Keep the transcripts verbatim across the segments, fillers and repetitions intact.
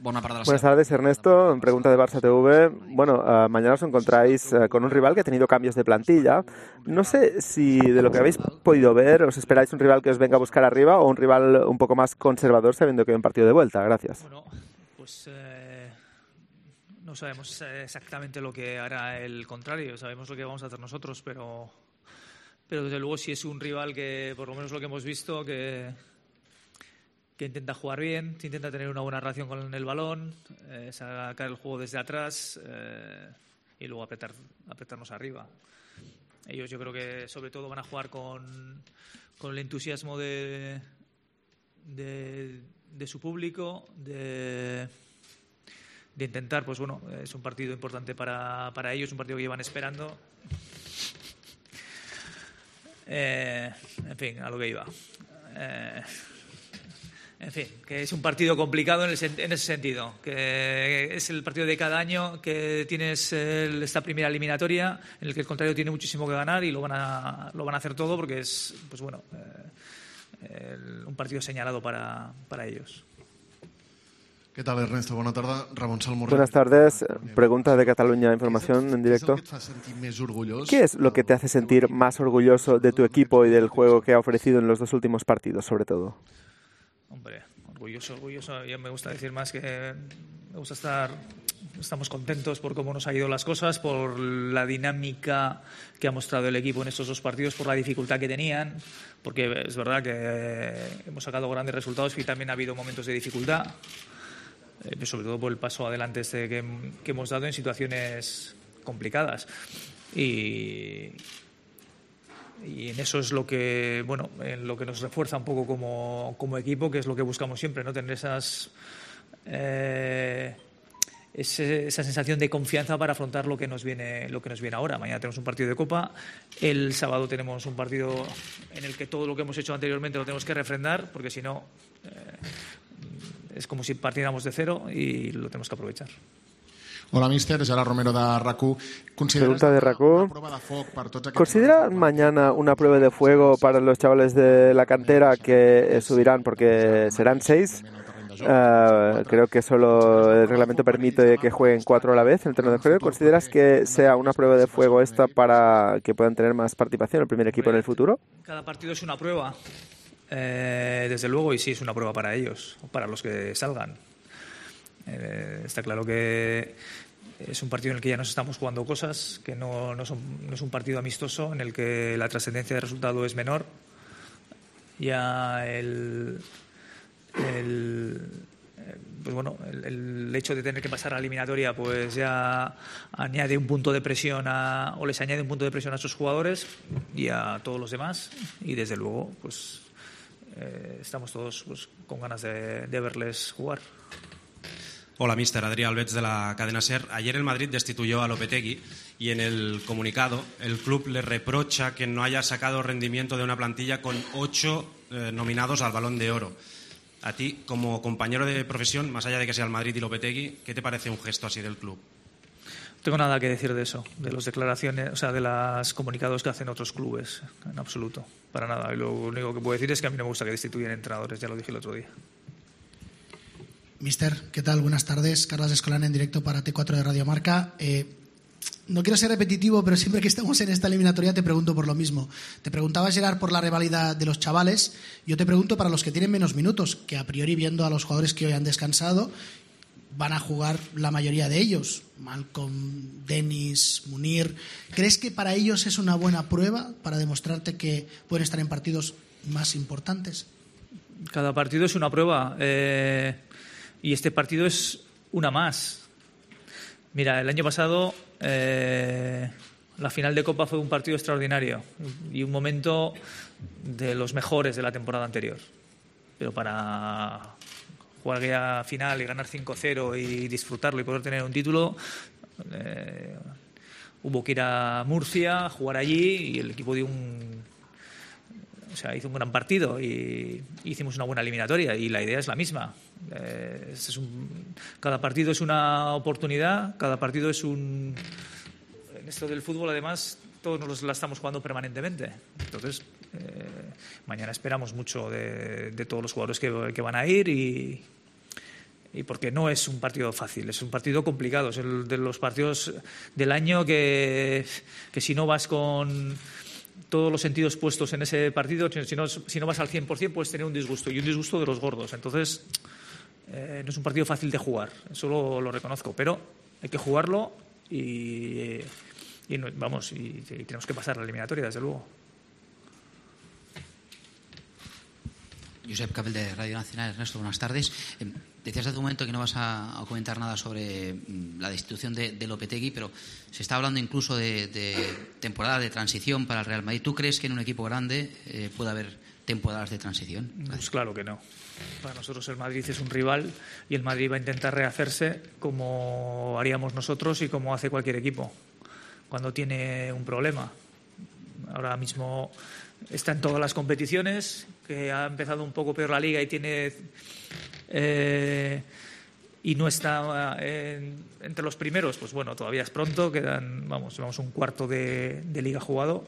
bona part de la Buenas tardes, Ernesto. Pregunta de Barça T V. Bueno, uh, mañana os encontráis uh, con un rival que ha tenido cambios de plantilla. No sé si de lo que habéis podido ver os esperáis un rival que os venga a buscar arriba o un rival un poco más conservador sabiendo que hay un partido de vuelta. Gracias. Bueno, pues eh, no sabemos exactamente lo que hará el contrario. Sabemos lo que vamos a hacer nosotros, pero, pero desde luego si es un rival que, por lo menos lo que hemos visto, que... que intenta jugar bien, que intenta tener una buena relación con el balón, eh, sacar el juego desde atrás eh, y luego apretar, apretarnos arriba. Ellos yo creo que sobre todo van a jugar con, con el entusiasmo de, de, de su público, de, de intentar, pues bueno, es un partido importante para, para ellos, un partido que llevan esperando. Eh, en fin, a lo que iba. Eh, En fin, que es un partido complicado en, el, en ese sentido, que es el partido de cada año, que tienes el, esta primera eliminatoria en el que el contrario tiene muchísimo que ganar y lo van a, lo van a hacer todo porque es, pues bueno, eh, el, un partido señalado para, para ellos. ¿Qué tal, Ernesto? Buenas tardes. Ramón Salmorrell. Buenas tardes. Pregunta de Cataluña Información en directo. ¿Qué es lo que te hace sentir más orgulloso de tu equipo y del juego que ha ofrecido en los dos últimos partidos, sobre todo? Hombre, orgulloso, orgulloso. Ya me gusta decir más que me gusta estar, estamos contentos por cómo nos ha ido las cosas, por la dinámica que ha mostrado el equipo en estos dos partidos, por la dificultad que tenían, porque es verdad que hemos sacado grandes resultados y también ha habido momentos de dificultad, eh, sobre todo por el paso adelante este que, que hemos dado en situaciones complicadas. Y... Y en eso es lo que, bueno, en lo que nos refuerza un poco como, como equipo, que es lo que buscamos siempre, ¿no? Tener esas, eh, ese, esa sensación de confianza para afrontar lo que nos viene, lo que nos viene ahora. Mañana tenemos un partido de Copa, el sábado tenemos un partido en el que todo lo que hemos hecho anteriormente lo tenemos que refrendar, porque si no eh, es como si partiéramos de cero y lo tenemos que aprovechar. Hola, míster. Gerard Romero de R A C U. Pregunta de R A C U. ¿Considera mañana una prueba de fuego para los chavales de la cantera que subirán, porque serán seis? Uh, creo que solo el reglamento permite que jueguen cuatro a la vez en el terreno de juego. ¿Consideras que sea una prueba de fuego esta para que puedan tener más participación el primer equipo en el futuro? Cada partido es una prueba, eh, desde luego, y sí es una prueba para ellos, para los que salgan. Eh, está claro que es un partido en el que ya nos estamos jugando cosas, que no, no, son, no es un partido amistoso en el que la trascendencia de resultado es menor. Ya el, el, pues bueno, el, el hecho de tener que pasar a la eliminatoria pues ya añade un punto de presión a, o les añade un punto de presión a esos jugadores y a todos los demás, y desde luego pues eh, estamos todos pues, con ganas de, de verles jugar. Hola, míster. Adrià Albets de la cadena SER. Ayer el Madrid destituyó a Lopetegui y en el comunicado el club le reprocha que no haya sacado rendimiento de una plantilla con ocho eh, nominados al Balón de Oro. A ti, como compañero de profesión, más allá de que sea el Madrid y Lopetegui, ¿qué te parece un gesto así del club? No tengo nada que decir de eso, de las declaraciones, o sea, de los comunicados que hacen otros clubes, en absoluto, para nada. Y lo único que puedo decir es que a mí no me gusta que destituyan entrenadores, ya lo dije el otro día. Mister, ¿qué tal? Buenas tardes. Carlos Escolán en directo para T cuatro de Radio Marca. Eh, no quiero ser repetitivo, pero siempre que estamos en esta eliminatoria te pregunto por lo mismo. Te preguntaba, Gerard, por la rivalidad de los chavales. Yo te pregunto para los que tienen menos minutos, que a priori, viendo a los jugadores que hoy han descansado, van a jugar la mayoría de ellos. Malcolm, Denis, Munir. ¿Crees que para ellos es una buena prueba para demostrarte que pueden estar en partidos más importantes? Cada partido es una prueba. Eh... Y este partido es una más. Mira, el año pasado eh, la final de Copa fue un partido extraordinario y un momento de los mejores de la temporada anterior. Pero para jugar aquella final y ganar cinco cero y disfrutarlo y poder tener un título, eh, hubo que ir a Murcia, jugar allí, y el equipo dio un... O sea, hizo un gran partido y hicimos una buena eliminatoria, y la idea es la misma. Eh, este es un, cada partido es una oportunidad, cada partido es un... En esto del fútbol, además, todos nos la estamos jugando permanentemente. Entonces, eh, mañana esperamos mucho de, de todos los jugadores que, que van a ir, y, y porque no es un partido fácil, es un partido complicado, es el de los partidos del año que, que si no vas con todos los sentidos puestos en ese partido, si no, si no vas al cien por cien puedes tener un disgusto, y un disgusto de los gordos. Entonces eh, no es un partido fácil de jugar, eso lo, lo reconozco, pero hay que jugarlo y, y vamos, y, y tenemos que pasar la eliminatoria, desde luego. Josep Capel, de Radio Nacional. Ernesto, buenas tardes. Eh, decías hace un momento que no vas a, a comentar nada sobre mm, la destitución de, de Lopetegui, pero se está hablando incluso de, de temporada de transición para el Real Madrid. ¿Tú crees que en un equipo grande eh, puede haber temporadas de transición? Pues claro que no. Para nosotros el Madrid es un rival y el Madrid va a intentar rehacerse como haríamos nosotros y como hace cualquier equipo cuando tiene un problema. Ahora mismo está en todas las competiciones, que ha empezado un poco peor la Liga y tiene eh, y no está en, entre los primeros. Pues bueno, todavía es pronto, quedan, vamos, vamos un cuarto de, de Liga jugado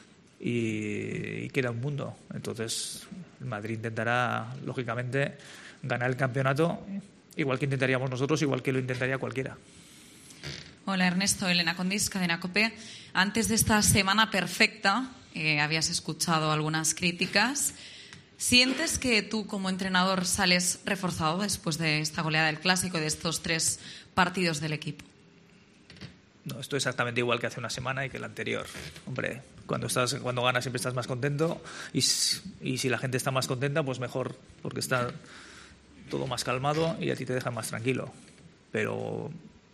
y, y queda un mundo. Entonces el Madrid intentará, lógicamente, ganar el campeonato, igual que intentaríamos nosotros, igual que lo intentaría cualquiera. Hola Ernesto, Elena Condis, Cadena COPE. Antes de esta semana perfecta, eh, habías escuchado algunas críticas. ¿Sientes que tú como entrenador sales reforzado después de esta goleada del Clásico y de estos tres partidos del equipo? No, esto es exactamente igual que hace una semana y que el anterior. Hombre, cuando estás, cuando ganas siempre estás más contento y, y si la gente está más contenta, pues mejor, porque está todo más calmado y a ti te deja más tranquilo. Pero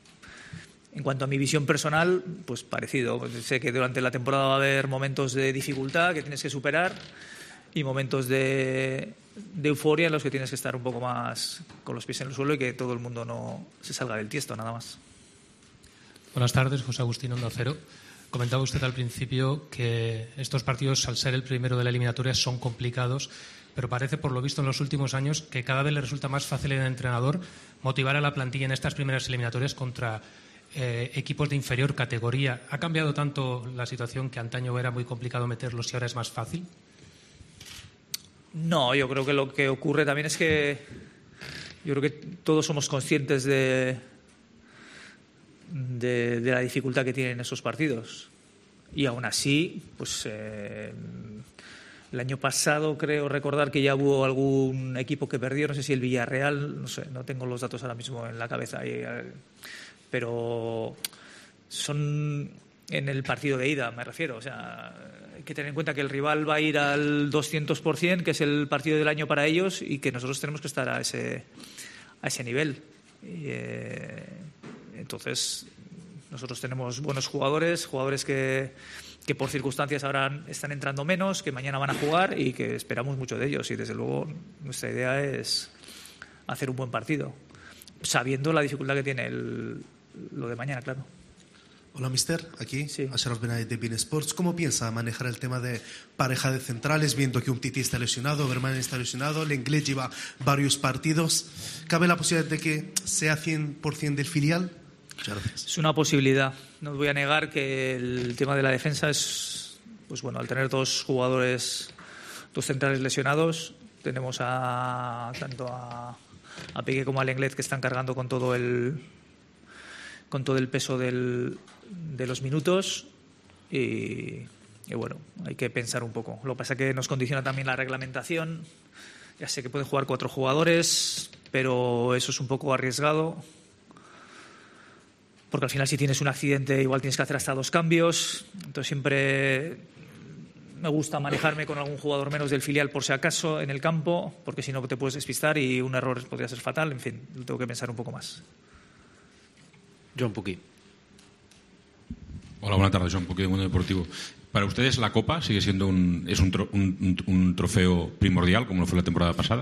en cuanto a mi visión personal, pues parecido. Sé que durante la temporada va a haber momentos de dificultad que tienes que superar y momentos de, de euforia en los que tienes que estar un poco más con los pies en el suelo y que todo el mundo no se salga del tiesto, nada más. Buenas tardes, José Agustín Onda Cero. Comentaba usted al principio que estos partidos, al ser el primero de la eliminatoria, son complicados, pero parece, por lo visto en los últimos años, que cada vez le resulta más fácil al entrenador motivar a la plantilla en estas primeras eliminatorias contra eh, equipos de inferior categoría. ¿Ha cambiado tanto la situación que antaño era muy complicado meterlos y ahora es más fácil? No, yo creo que lo que ocurre también es que yo creo que todos somos conscientes de, de, de la dificultad que tienen esos partidos. Y aún así, pues eh, el año pasado creo recordar que ya hubo algún equipo que perdió, no sé si el Villarreal, no sé, no tengo los datos ahora mismo en la cabeza, pero son en el partido de ida, me refiero, o sea, hay que tener en cuenta que el rival va a ir al doscientos por ciento, que es el partido del año para ellos, y que nosotros tenemos que estar a ese, a ese nivel. Y, eh, entonces, nosotros tenemos buenos jugadores, jugadores que, que por circunstancias ahora están entrando menos, que mañana van a jugar y que esperamos mucho de ellos. Y desde luego nuestra idea es hacer un buen partido, sabiendo la dificultad que tiene el, lo de mañana, claro. Hola, mister. Aquí, sí. Ashraf Benaid de Bein Sports. ¿Cómo piensa manejar el tema de pareja de centrales, viendo que un Titi está lesionado, Vermaelen está lesionado, Lenglet lleva varios partidos? ¿Cabe la posibilidad de que sea cien por ciento del filial? Muchas gracias. Es una posibilidad. No os voy a negar que el tema de la defensa es, pues bueno, al tener dos jugadores, dos centrales lesionados, tenemos a tanto a, a Piqué como a Lenglet que están cargando con todo el con todo el peso del, de los minutos y, y bueno, hay que pensar un poco. Lo que pasa es que nos condiciona también la reglamentación. Ya sé que pueden jugar cuatro jugadores, pero eso es un poco arriesgado, porque al final si tienes un accidente igual tienes que hacer hasta dos cambios. Entonces siempre me gusta manejarme con algún jugador menos del filial por si acaso en el campo, porque si no te puedes despistar y un error podría ser fatal. En fin, lo tengo que pensar un poco más. Joan Puquí. Hola, buenas tardes, Joan Puquí de Mundo Deportivo. Para ustedes la Copa sigue siendo un, es un, tro, un, un trofeo primordial, como lo fue la temporada pasada.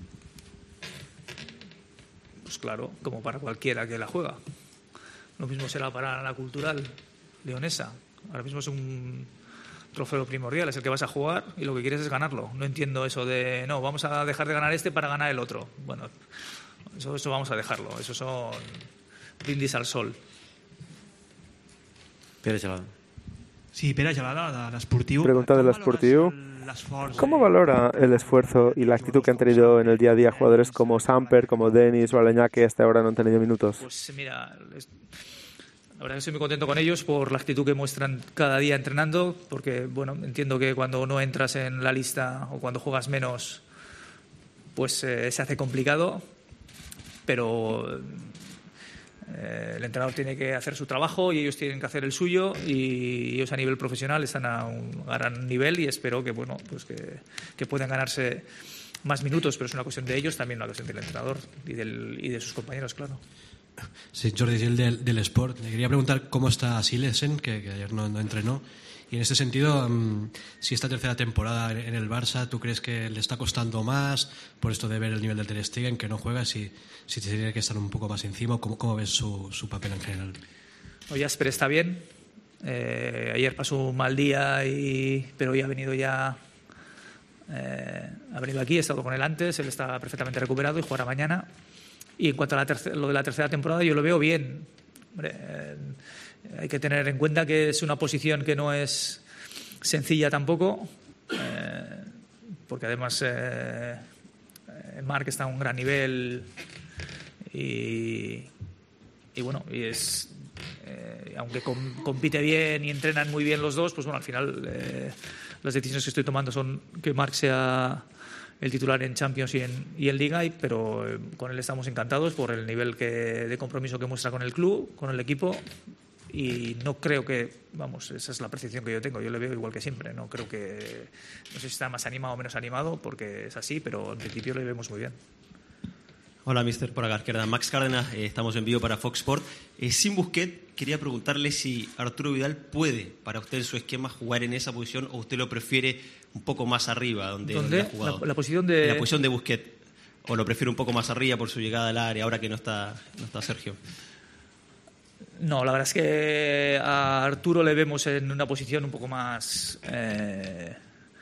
Pues claro, como para cualquiera que la juega. Lo mismo será para la Cultural leonesa. Ahora mismo es un trofeo primordial, es el que vas a jugar y lo que quieres es ganarlo. No entiendo eso de, no, vamos a dejar de ganar este para ganar el otro. Bueno, eso, eso vamos a dejarlo. Eso son brindis al sol. Pere Gelada. Sí, Pere Gelada, de l'Esportiu. Pregunta de l'Esportiu. ¿Cómo valora el esfuerzo y la actitud que han tenido en el día a día jugadores como Samper, como Denis o Aleñá, que hasta ahora no han tenido minutos? Pues mira, la verdad que estoy muy contento con ellos por la actitud que muestran cada día entrenando, porque bueno, entiendo que cuando no entras en la lista o cuando juegas menos, pues eh, se hace complicado, pero eh, el entrenador tiene que hacer su trabajo y ellos tienen que hacer el suyo, y ellos a nivel profesional están a un gran nivel, y espero que bueno, pues que, que puedan ganarse más minutos, pero es una cuestión de ellos, también una cuestión del entrenador y, del, y de sus compañeros, claro. Sí, Jordi Gil del, del Sport. Le quería preguntar cómo está Silesen, que, que ayer no, no entrenó. Y en este sentido, um, si esta tercera temporada en el Barça, ¿tú crees que le está costando más por esto de ver el nivel del Ter Stegen, que no juega, si, si tiene que estar un poco más encima? ¿Cómo, cómo ves su, su papel en general? Oye, Jasper está bien. Eh, ayer pasó un mal día, y, pero hoy ha venido ya... Eh, ha venido aquí, he estado con él antes, él está perfectamente recuperado y jugará mañana. Y en cuanto a la tercera, lo de la tercera temporada, yo lo veo bien. Hombre, eh, hay que tener en cuenta que es una posición que no es sencilla tampoco, eh, porque además eh, Marc está a un gran nivel y, y bueno, y es eh, aunque com, compite bien y entrenan muy bien los dos, pues bueno, al final eh, las decisiones que estoy tomando son que Marc sea el titular en Champions y en, y en Liga, y, pero eh, con él estamos encantados por el nivel que, de compromiso que muestra con el club, con el equipo, y no creo que, vamos, esa es la percepción que yo tengo, yo le veo igual que siempre, no creo que, no sé si está más animado o menos animado, porque es así, pero en principio le vemos muy bien. Hola, mister, por acá izquierda. Max Cárdenas, eh, estamos en vivo para Fox Sport. Eh, sin Busquets, quería preguntarle si Arturo Vidal puede, para usted en su esquema, jugar en esa posición, o usted lo prefiere un poco más arriba, donde, ¿Dónde? donde ha jugado. La, la posición de... La posición de Busquets. ¿O lo prefiere un poco más arriba por su llegada al área, ahora que no está, no está Sergio? No, la verdad es que a Arturo le vemos en una posición un poco más... Eh,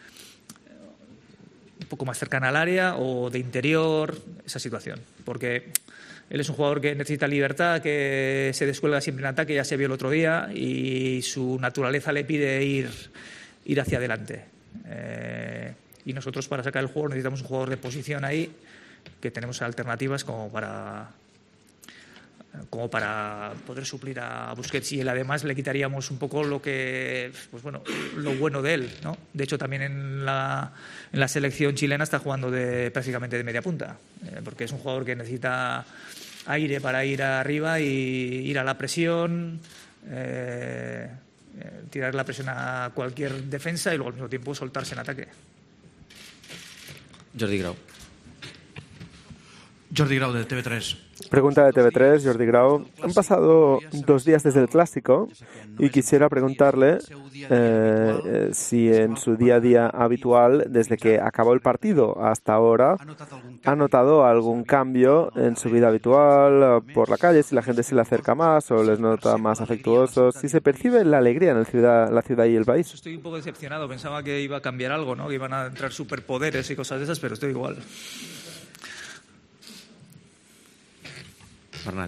un poco más cercana al área o de interior, esa situación, porque él es un jugador que necesita libertad, que se descuelga siempre en ataque, ya se vio el otro día, y su naturaleza le pide ir, ir hacia adelante. Eh, y nosotros, para sacar el juego, necesitamos un jugador de posición ahí, que tenemos alternativas como para como para poder suplir a Busquets, y él además le quitaríamos un poco lo que, pues bueno, lo bueno de él, ¿no? De hecho, también en la, en la selección chilena está jugando de prácticamente de media punta, eh, porque es un jugador que necesita aire para ir arriba y ir a la presión, eh, eh, tirar la presión a cualquier defensa y luego al mismo tiempo soltarse en ataque. Jordi Grau. Jordi Grau, de T V tres. Pregunta de T V tres, Jordi Grau. Han pasado dos días desde el Clásico y quisiera preguntarle eh, si en su día a día habitual, desde que acabó el partido hasta ahora, ha notado algún cambio en su vida habitual por la calle, si la gente se le acerca más o les nota más afectuosos, si se percibe la alegría en el ciudad, la ciudad y el país. Estoy un poco decepcionado, pensaba que iba a cambiar algo, ¿no? Que iban a entrar superpoderes y cosas de esas, pero estoy igual. Bernat.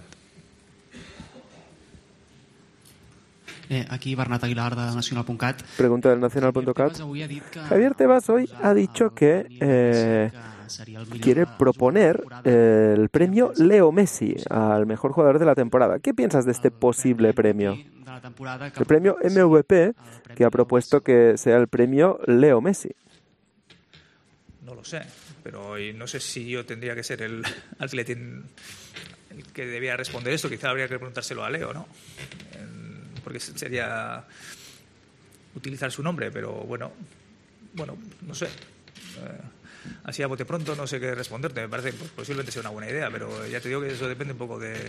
Eh, aquí Bernat Aguilar de Nacional punto cat. Pregunta del Nacional punto cat. Javier Tebas hoy ha dicho que eh, quiere proponer el premio Leo Messi al mejor jugador de la temporada. ¿Qué piensas de este posible premio? El premio M V P, que ha propuesto que sea el premio Leo Messi. No lo sé, pero no sé si yo tendría que ser el atleta el que debía responder esto. Quizá habría que preguntárselo a Leo, ¿no? Porque sería utilizar su nombre, pero bueno, bueno, no sé. Eh, así a bote pronto no sé qué responderte. Me parece que pues, posiblemente sea una buena idea, pero ya te digo que eso depende un poco de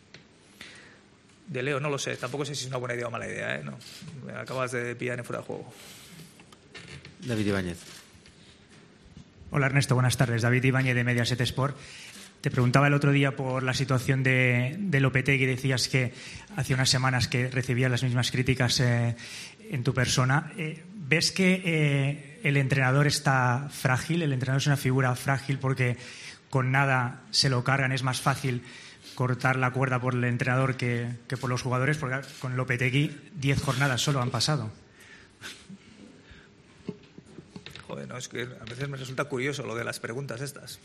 de Leo. No lo sé. Tampoco sé si es una buena idea o mala idea, ¿eh? No. Me acabas de pillar en fuera de juego. David Ibáñez. Hola Ernesto, buenas tardes. David Ibáñez de Mediaset Sport. Te preguntaba el otro día por la situación de, de Lopetegui, y decías que hace unas semanas que recibías las mismas críticas eh, en tu persona. Eh, ¿Ves que eh, el entrenador está frágil? ¿El entrenador es una figura frágil porque con nada se lo cargan? ¿Es más fácil cortar la cuerda por el entrenador que, que por los jugadores? Porque con Lopetegui diez jornadas solo han pasado. Joder, no, es que a veces me resulta curioso lo de las preguntas estas.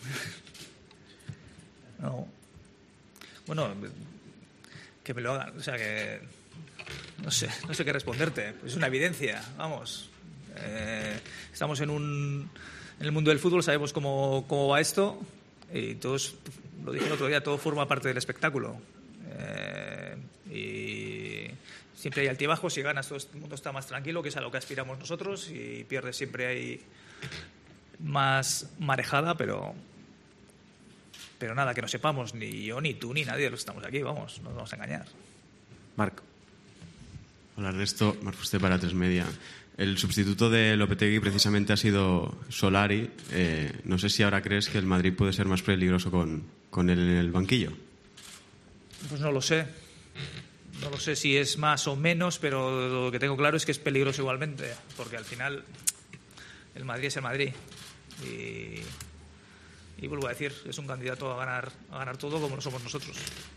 No. Bueno, que me lo hagan, o sea que no sé, no sé qué responderte. Es una evidencia, vamos. Eh, estamos en un en el mundo del fútbol, sabemos cómo, cómo va esto y todos, lo dije el otro día, todo forma parte del espectáculo. Eh, y siempre hay altibajos, si ganas todo el mundo está más tranquilo, que es a lo que aspiramos nosotros, y pierdes siempre hay más marejada, pero pero nada, que no sepamos, ni yo, ni tú, ni nadie de los que estamos aquí, vamos, no nos vamos a engañar. Marc. Hola, Ernesto. Marc Fuster para Tres Media. El sustituto de Lopetegui precisamente ha sido Solari. Eh, no sé si ahora crees que el Madrid puede ser más peligroso con, con él en el banquillo. Pues no lo sé. No lo sé si es más o menos, pero lo que tengo claro es que es peligroso igualmente, porque al final el Madrid es el Madrid. Y, y vuelvo a decir, es un candidato a ganar, a ganar todo como lo somos nosotros.